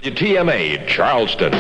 TMA, Charleston.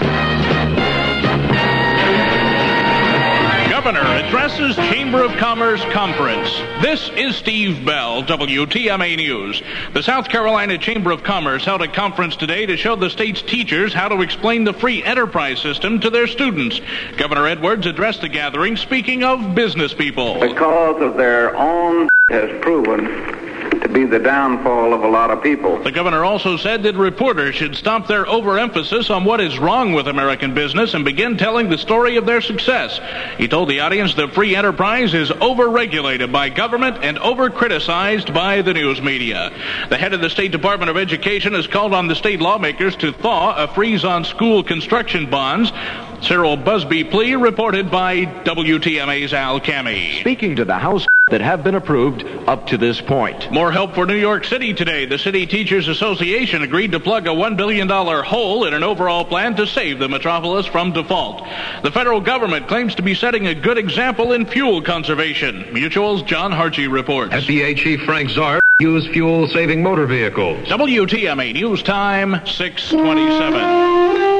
Governor addresses Chamber of Commerce conference. This is Steve Bell, WTMA News. The South Carolina Chamber of Commerce held a conference today to show the state's teachers how to explain the free enterprise system to their students. Governor Edwards addressed the gathering speaking of business people. Because of their own has proven to be the downfall of a lot of people. The governor also said that reporters should stop their overemphasis on what is wrong with American business and begin telling the story of their success. He told the audience that free enterprise is overregulated by government and over-criticized by the news media. The head of the State Department of Education has called on the state lawmakers to thaw a freeze on school construction bonds. Cyril Busby plea reported by WTMA's Al Cammey. Speaking to the House that have been approved up to this point. More help for New York City today. The City Teachers Association agreed to plug a $1 billion hole in an overall plan to save the metropolis from default. The federal government claims to be setting a good example in fuel conservation. Mutual's John Harchie reports. SBA Chief Frank Czar use fuel-saving motor vehicles. WTMA News Time, 6:27.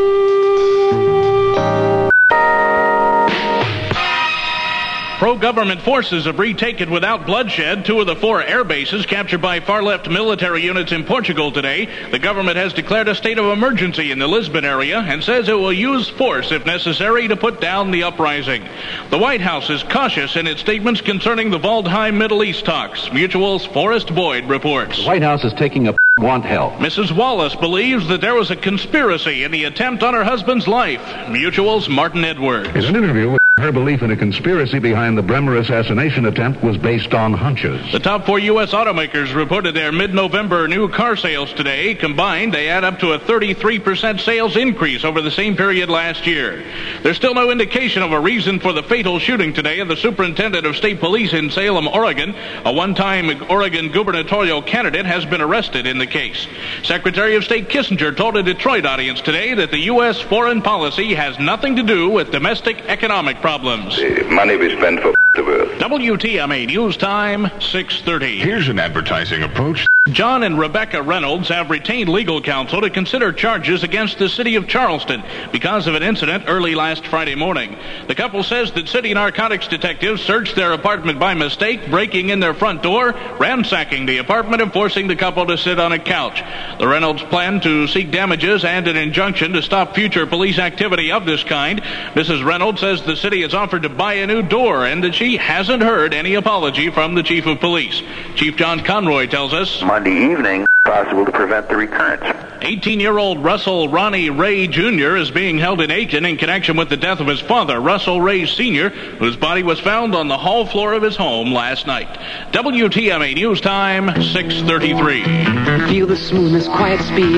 Pro-government forces have retaken without bloodshed 2 of the 4 air bases captured by far-left military units in Portugal today. The government has declared a state of emergency in the Lisbon area and says it will use force if necessary to put down the uprising. The White House is cautious in its statements concerning the Waldheim Middle East talks. Mutual's Forrest Boyd reports. The White House is taking a want help. Mrs. Wallace believes that there was a conspiracy in the attempt on her husband's life. Mutual's Martin Edwards. In an interview, her belief in a conspiracy behind the Bremer assassination attempt was based on hunches. The top 4 U.S. automakers reported their mid-November new car sales today. Combined, they add up to a 33% sales increase over the same period last year. There's still no indication of a reason for the fatal shooting today of the superintendent of state police in Salem, Oregon. A one-time Oregon gubernatorial candidate has been arrested in the case. Secretary of State Kissinger told a Detroit audience today that the U.S. foreign policy has nothing to do with domestic economic problems. The money we spend for the world. WTMA News Time, 6:30. Here's an advertising approach. John and Rebecca Reynolds have retained legal counsel to consider charges against the city of Charleston because of an incident early last Friday morning. The couple says that city narcotics detectives searched their apartment by mistake, breaking in their front door, ransacking the apartment, and forcing the couple to sit on a couch. The Reynolds plan to seek damages and an injunction to stop future police activity of this kind. Mrs. Reynolds says the city has offered to buy a new door and that she hasn't heard any apology from the chief of police. Chief John Conroy tells us Monday evening, possible to prevent the recurrence. 18-year-old Russell Ronnie Ray Jr. is being held in Aiken in connection with the death of his father, Russell Ray Sr., whose body was found on the hall floor of his home last night. WTMA News Time, 6:33. Feel the smoothness, quiet speed.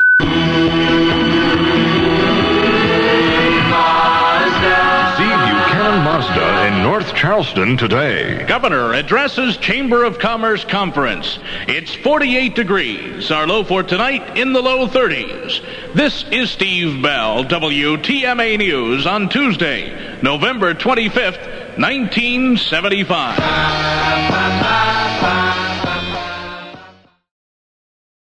Mazda in North Charleston today. Governor addresses Chamber of Commerce conference. It's 48 degrees. Our low for tonight in the low 30s. This is Steve Bell, WTMA News on Tuesday, November 25th, 1975.